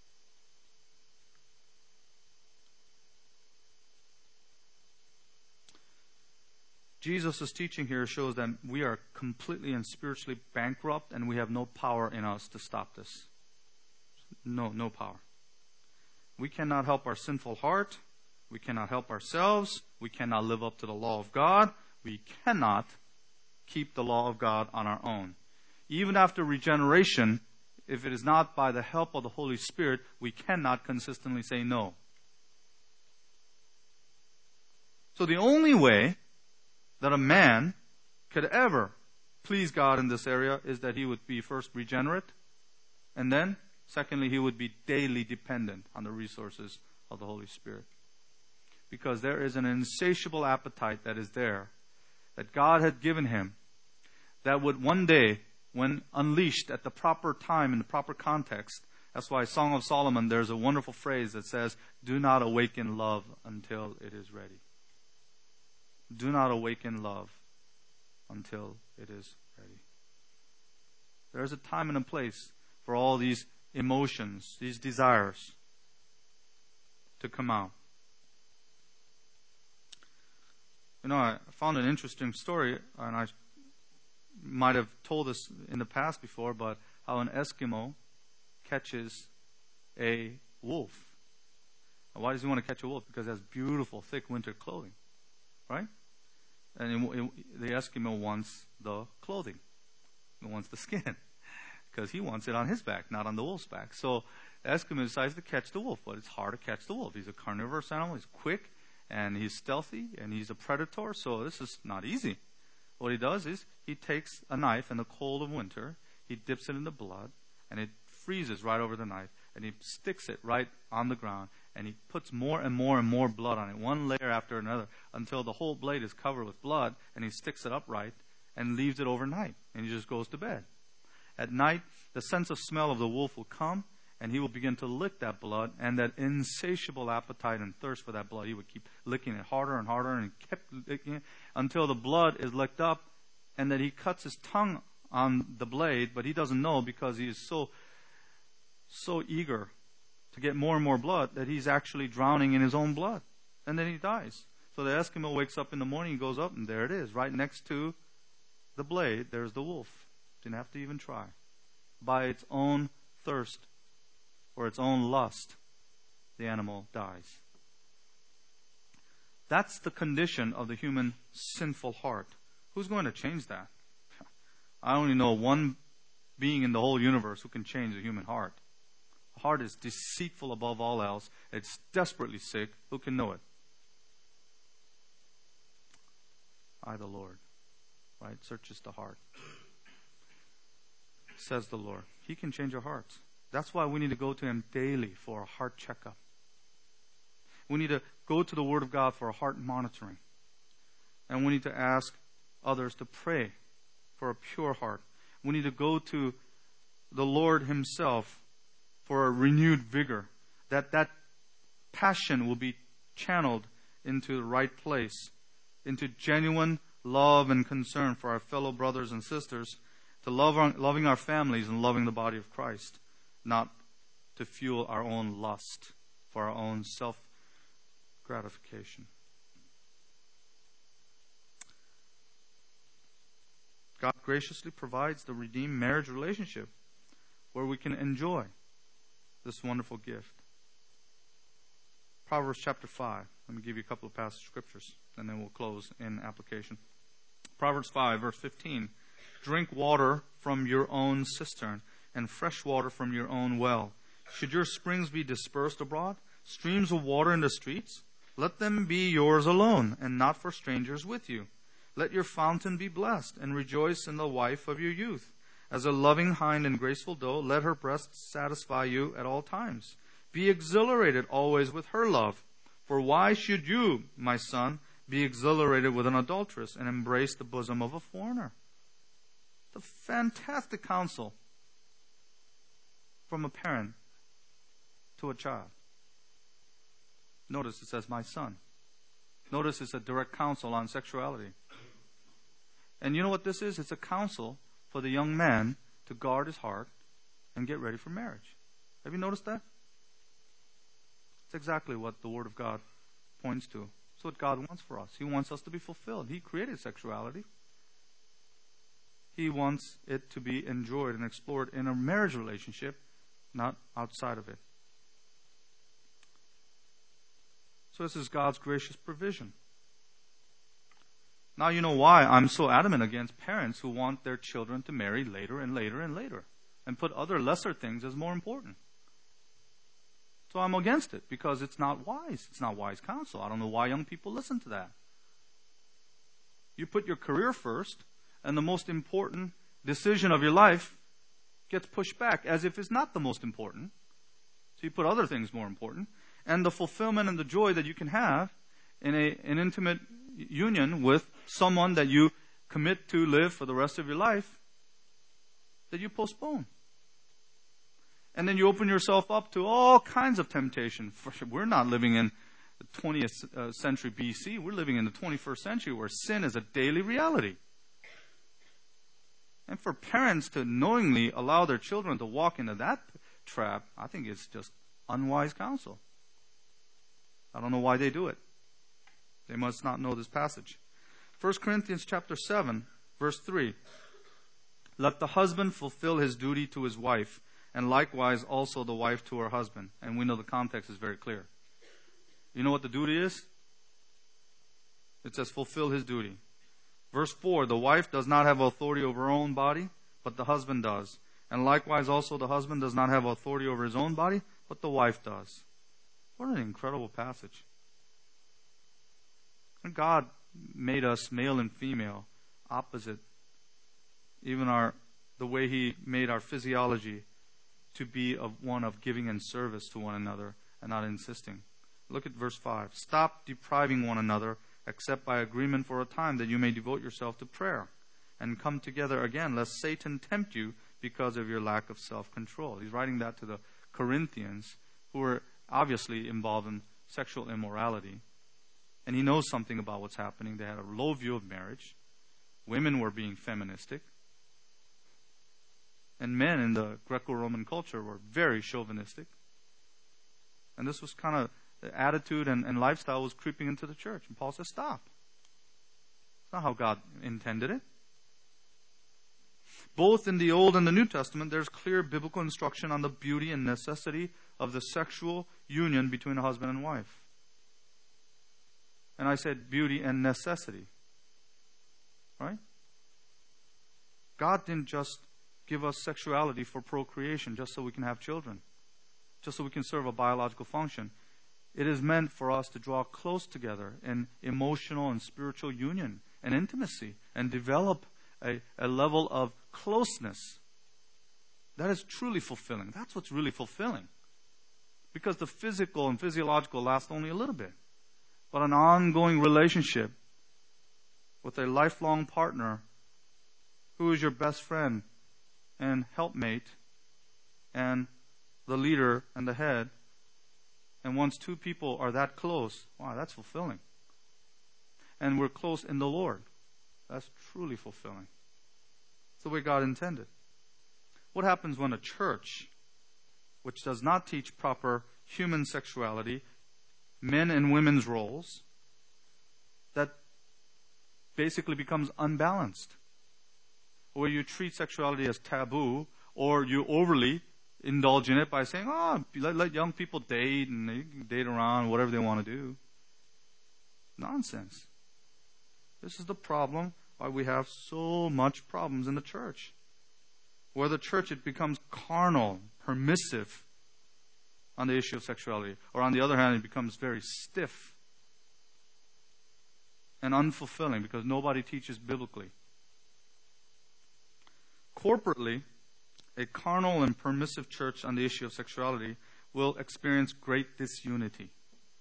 Jesus' teaching here shows that we are completely and spiritually bankrupt and we have no power in us to stop this. No power. We cannot help our sinful heart. We cannot help ourselves. We cannot live up to the law of God. We cannot keep the law of God on our own. Even after regeneration, if it is not by the help of the Holy Spirit, we cannot consistently say no. So the only way that a man could ever please God in this area is that he would be first regenerate, and then, secondly, he would be daily dependent on the resources of the Holy Spirit. Because there is an insatiable appetite that is there, that God had given him, that would one day, when unleashed at the proper time in the proper context, that's why Song of Solomon, there's a wonderful phrase that says, "Do not awaken love until it is ready." Do not awaken love until it is ready. There is a time and a place for all these emotions, these desires to come out. You know, I found an interesting story, and I might have told this in the past before, but how an Eskimo catches a wolf. And why does he want to catch a wolf? Because it has beautiful, thick winter clothing, right? And the Eskimo wants the clothing. He wants the skin. Because he wants it on his back, not on the wolf's back. So the Eskimo decides to catch the wolf, but it's hard to catch the wolf. He's a carnivorous animal. He's quick, and he's stealthy, and he's a predator, so this is not easy. What he does is he takes a knife in the cold of winter, he dips it in the blood, and it freezes right over the knife, and he sticks it right on the ground, and he puts more and more and more blood on it, one layer after another, until the whole blade is covered with blood, and he sticks it upright and leaves it overnight, and he just goes to bed. At night, the sense of smell of the wolf will come, and he will begin to lick that blood, and that insatiable appetite and thirst for that blood, he would keep licking it harder and harder, and he kept licking it until the blood is licked up, and that he cuts his tongue on the blade, but he doesn't know because he is so eager to get more and more blood that he's actually drowning in his own blood. And then he dies. So the Eskimo wakes up in the morning, he goes up, and there it is. Right next to the blade, there's the wolf. Didn't have to even try. By its own thirst or its own lust, the animal dies. That's the condition of the human sinful heart. Who's going to change that? I only know one being in the whole universe who can change the human heart. The heart is deceitful above all else. It's desperately sick. Who can know it? I, the Lord. Right? Searches the heart. Says the Lord. He can change our hearts. That's why we need to go to Him daily for a heart checkup. We need to go to the Word of God for a heart monitoring. And we need to ask others to pray for a pure heart. We need to go to the Lord Himself for a renewed vigor. That passion will be channeled into the right place, into genuine love and concern for our fellow brothers and sisters, to loving our families and loving the body of Christ, not to fuel our own lust for our own self-gratification. God graciously provides the redeemed marriage relationship where we can enjoy this wonderful gift. Proverbs chapter 5. Let me give you a couple of passage scriptures, and then we'll close in application. Proverbs 5, verse 15. Drink water from your own cistern, and fresh water from your own well. Should your springs be dispersed abroad, streams of water in the streets, let them be yours alone, and not for strangers with you. Let your fountain be blessed, and rejoice in the wife of your youth. As a loving hind and graceful doe, let her breasts satisfy you at all times. Be exhilarated always with her love. For why should you, my son, be exhilarated with an adulteress and embrace the bosom of a foreigner? The fantastic counsel from a parent to a child. Notice it says, my son. Notice it's a direct counsel on sexuality. And you know what this is? It's a counsel for the young man to guard his heart and get ready for marriage. Have you noticed that? It's exactly what the Word of God points to. It's what God wants for us. He wants us to be fulfilled. He created sexuality. He wants it to be enjoyed and explored in a marriage relationship, not outside of it. So this is God's gracious provision. Now you know why I'm so adamant against parents who want their children to marry later and later and later and put other lesser things as more important. So I'm against it because it's not wise. It's not wise counsel. I don't know why young people listen to that. You put your career first, and the most important decision of your life gets pushed back as if it's not the most important. So you put other things more important. And the fulfillment and the joy that you can have in an intimate union with someone that you commit to live for the rest of your life, that you postpone. And then you open yourself up to all kinds of temptation. We're not living in the 20th century BC. We're living in the 21st century where sin is a daily reality. And for parents to knowingly allow their children to walk into that trap, I think it's just unwise counsel. I don't know why they do it. They must not know this passage. 1 Corinthians chapter 7, verse 3. Let the husband fulfill his duty to his wife, and likewise also the wife to her husband. And we know the context is very clear. You know what the duty is? It says fulfill his duty. Verse 4, the wife does not have authority over her own body, but the husband does. And likewise also the husband does not have authority over his own body, but the wife does. What an incredible passage. And God made us male and female, opposite. Even the way He made our physiology to be one of giving and service to one another and not insisting. Look at verse 5. Stop depriving one another, except by agreement for a time, that you may devote yourself to prayer and come together again, lest Satan tempt you because of your lack of self-control. He's writing that to the Corinthians, who were obviously involved in sexual immorality. And he knows something about what's happening. They had a low view of marriage. Women were being feministic. And men in the Greco-Roman culture were very chauvinistic. And this was kind of the attitude and lifestyle was creeping into the church. And Paul says, stop. It's not how God intended it. Both in the Old and the New Testament, there's clear biblical instruction on the beauty and necessity of the sexual union between a husband and wife. And I said beauty and necessity. Right? God didn't just give us sexuality for procreation just so we can have children, just so we can serve a biological function. It is meant for us to draw close together in emotional and spiritual union and intimacy and develop a level of closeness that is truly fulfilling. That's what's really fulfilling. Because the physical and physiological last only a little bit. But an ongoing relationship with a lifelong partner who is your best friend and helpmate and the leader and the head. And once two people are that close, wow, that's fulfilling. And we're close in the Lord. That's truly fulfilling. It's the way God intended. What happens when a church, which does not teach proper human sexuality, men and women's roles, that basically becomes unbalanced? Where you treat sexuality as taboo, or you overly indulge in it by saying, let young people date and they can date around, whatever they want to do. Nonsense. This is the problem why we have so much problems in the church. Where the church, it becomes carnal, permissive on the issue of sexuality. Or on the other hand, it becomes very stiff. and unfulfilling because nobody teaches biblically. Corporately, a carnal and permissive church on the issue of sexuality will experience great disunity.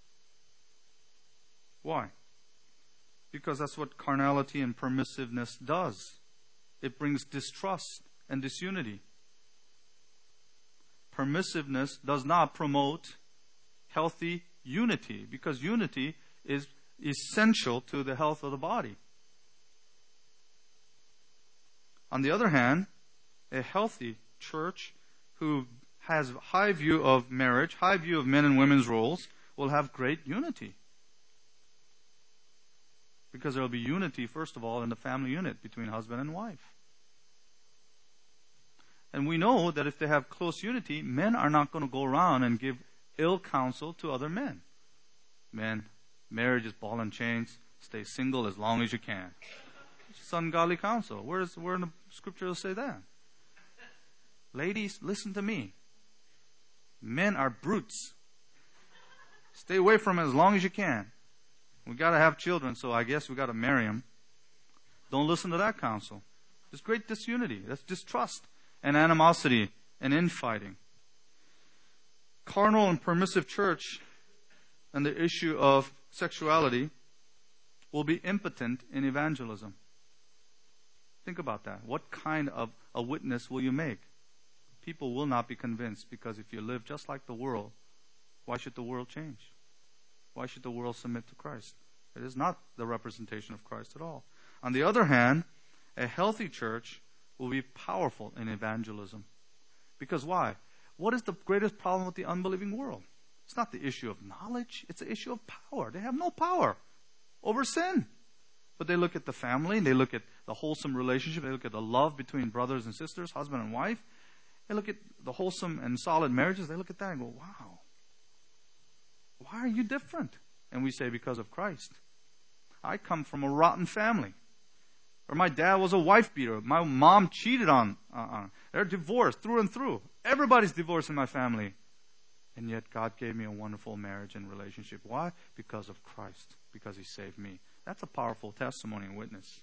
Why? Because that's what carnality and permissiveness does. It brings distrust and disunity. Permissiveness does not promote healthy unity, because unity is essential to the health of the body. On the other hand, a healthy church who has a high view of marriage, high view of men and women's roles, will have great unity. Because there will be unity, first of all, in the family unit between husband and wife. And we know that if they have close unity, men are not going to go around and give ill counsel to other men. Men, marriage is ball and chains. Stay single as long as you can. It's ungodly counsel. Where in the scripture does it say that? Ladies, listen to me. Men are brutes. Stay away from it as long as you can. We got to have children, so I guess we got to marry them. Don't listen to that counsel. There's great disunity. That's distrust and animosity and infighting. Carnal and permissive church and the issue of sexuality will be impotent in evangelism. Think about that. What kind of a witness will you make? People will not be convinced, because if you live just like the world, why should the world change? Why should the world submit to Christ? It is not the representation of Christ at all. On the other hand, a healthy church will be powerful in evangelism. Because why? What is the greatest problem with the unbelieving world? It's not the issue of knowledge. It's the issue of power. They have no power over sin. But they look at the family. They look at the wholesome relationship. They look at the love between brothers and sisters, husband and wife. They look at the wholesome and solid marriages. They look at that and go, wow. Why are you different? And we say, because of Christ. I come from a rotten family. Or my dad was a wife beater. My mom cheated on. They're divorced through and through. Everybody's divorced in my family. And yet God gave me a wonderful marriage and relationship. Why? Because of Christ. Because He saved me. That's a powerful testimony and witness.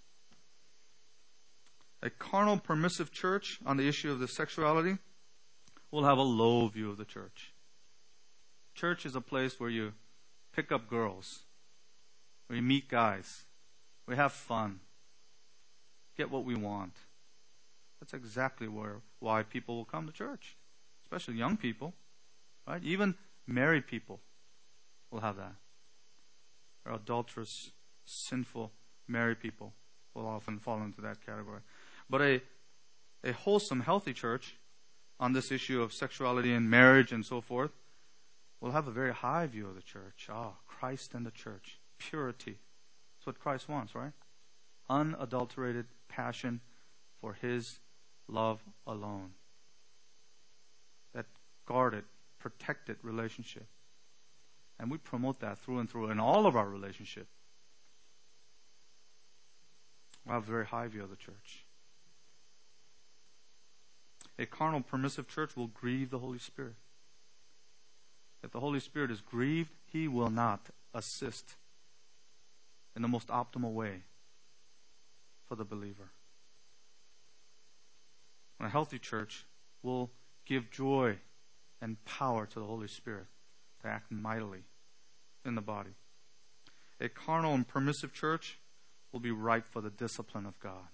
A carnal, permissive church on the issue of the sexuality will have a low view of the church. Church is a place where you pick up girls, where you meet guys, we have fun, get what we want. That's exactly why people will come to church, especially young people, right? Even married people will have that. Or adulterous, sinful married people will often fall into that category. But a wholesome, healthy church on this issue of sexuality and marriage and so forth will have a very high view of the church. Christ and the church. Purity. That's what Christ wants, right? Unadulterated passion for His love alone. That guarded, protected relationship. And we promote that through and through in all of our relationship. We have a very high view of the church. A carnal, permissive church will grieve the Holy Spirit. If the Holy Spirit is grieved, He will not assist in the most optimal way for the believer. A healthy church will give joy and power to the Holy Spirit to act mightily in the body. A carnal and permissive church will be ripe for the discipline of God.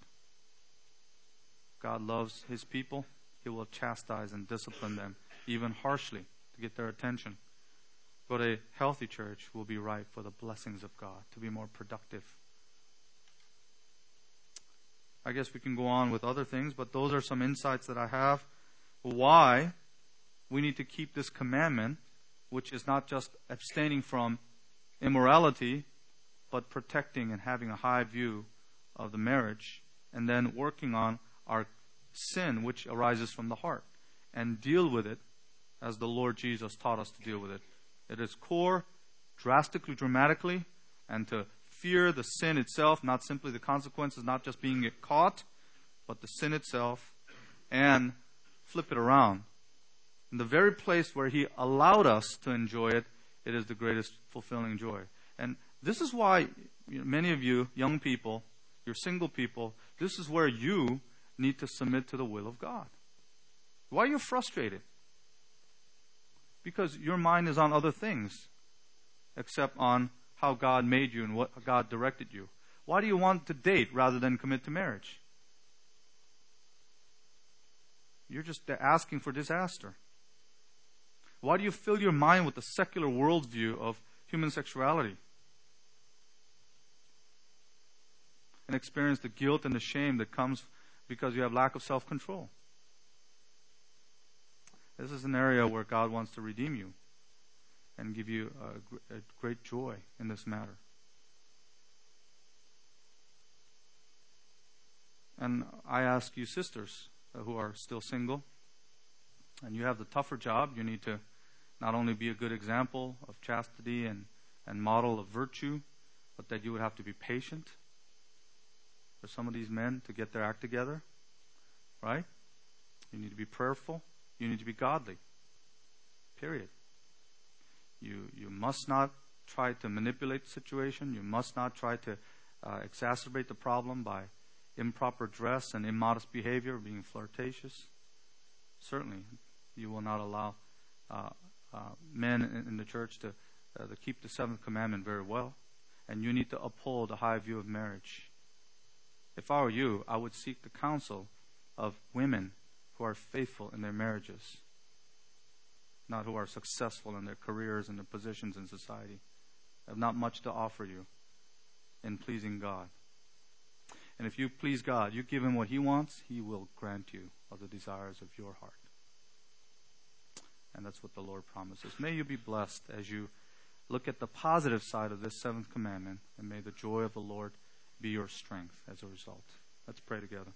God loves His people. He will chastise and discipline them, even harshly, to get their attention. But a healthy church will be ripe for the blessings of God, to be more productive. I guess we can go on with other things, but those are some insights that I have. Why we need to keep this commandment, which is not just abstaining from immorality, but protecting and having a high view of the marriage, and then working on our sin which arises from the heart, and deal with it as the Lord Jesus taught us to deal with it. It is core, drastically, dramatically, and to fear the sin itself, not simply the consequences, not just being caught, but the sin itself, and flip it around. In the very place where He allowed us to enjoy it, it is the greatest fulfilling joy. And this is why many of you, young people, you're single people, this is where you need to submit to the will of God. Why are you frustrated? Because your mind is on other things except on how God made you and what God directed you. Why do you want to date rather than commit to marriage? You're just asking for disaster. Why do you fill your mind with the secular worldview of human sexuality and experience the guilt and the shame that comes because you have lack of self-control? This is an area where God wants to redeem you and give you a great joy in this matter. And I ask you sisters who are still single, and you have the tougher job, you need to not only be a good example of chastity and model of virtue, but that you would have to be patient for some of these men to get their act together, right? You need to be prayerful. You need to be godly. Period. You must not try to manipulate the situation. You must not try to exacerbate the problem by improper dress and immodest behavior, being flirtatious. Certainly, you will not allow men in the church to keep the seventh commandment very well. And you need to uphold a high view of marriage. If I were you, I would seek the counsel of women who are faithful in their marriages, not who are successful in their careers and their positions in society, have not much to offer you in pleasing God. And if you please God, you give Him what He wants, He will grant you of the desires of your heart. And that's what the Lord promises. May you be blessed as you look at the positive side of this seventh commandment, and may the joy of the Lord be your strength as a result. Let's pray together.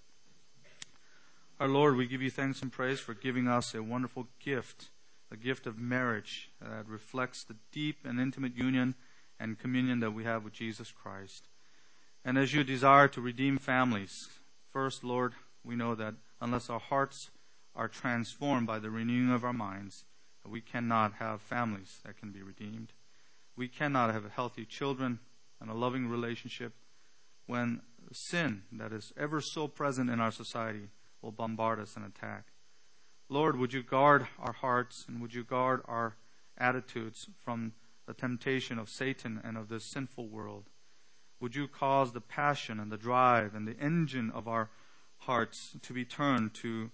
Our Lord, we give you thanks and praise for giving us a wonderful gift, the gift of marriage that reflects the deep and intimate union and communion that we have with Jesus Christ. And as you desire to redeem families, first, Lord, we know that unless our hearts are transformed by the renewing of our minds, we cannot have families that can be redeemed. We cannot have healthy children and a loving relationship when sin that is ever so present in our society will bombard us and attack. Lord, would you guard our hearts and would you guard our attitudes from the temptation of Satan and of this sinful world? Would you cause the passion and the drive and the engine of our hearts to be turned to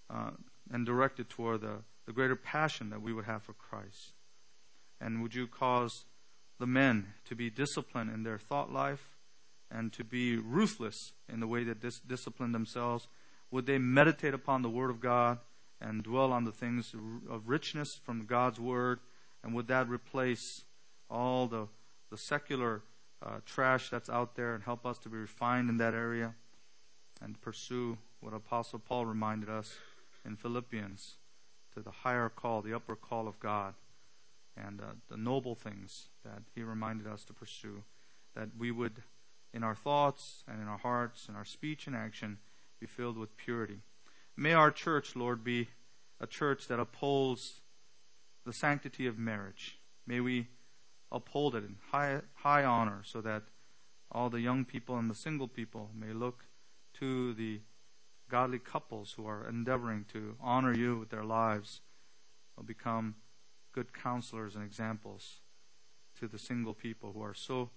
and directed toward the greater passion that we would have for Christ? And would you cause the men to be disciplined in their thought life and to be ruthless in the way that discipline themselves? Would they meditate upon the Word of God and dwell on the things of richness from God's Word? And would that replace all the secular trash that's out there and help us to be refined in that area and pursue what Apostle Paul reminded us in Philippians, to the higher call, the upper call of God, and the noble things that He reminded us to pursue, that we would, in our thoughts and in our hearts and our speech and action, be filled with purity. May our church, Lord, be a church that upholds the sanctity of marriage. May we uphold it in high honor so that all the young people and the single people may look to the godly couples who are endeavoring to honor you with their lives, will become good counselors and examples to the single people who are so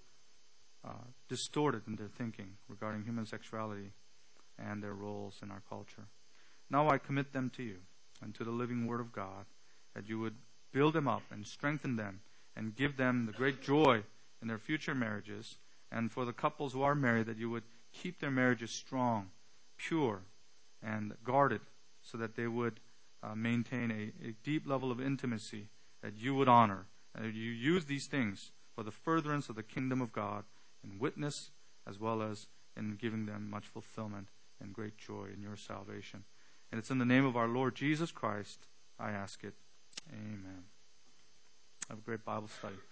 distorted in their thinking regarding human sexuality and their roles in our culture. Now I commit them to you and to the living Word of God, that you would build them up and strengthen them and give them the great joy in their future marriages, and for the couples who are married, that you would keep their marriages strong, pure, and guarded, so that they would maintain a deep level of intimacy that you would honor, and that you use these things for the furtherance of the kingdom of God in witness as well as in giving them much fulfillment and great joy in your salvation. And it's in the name of our Lord Jesus Christ I ask it. Amen. Have a great Bible study.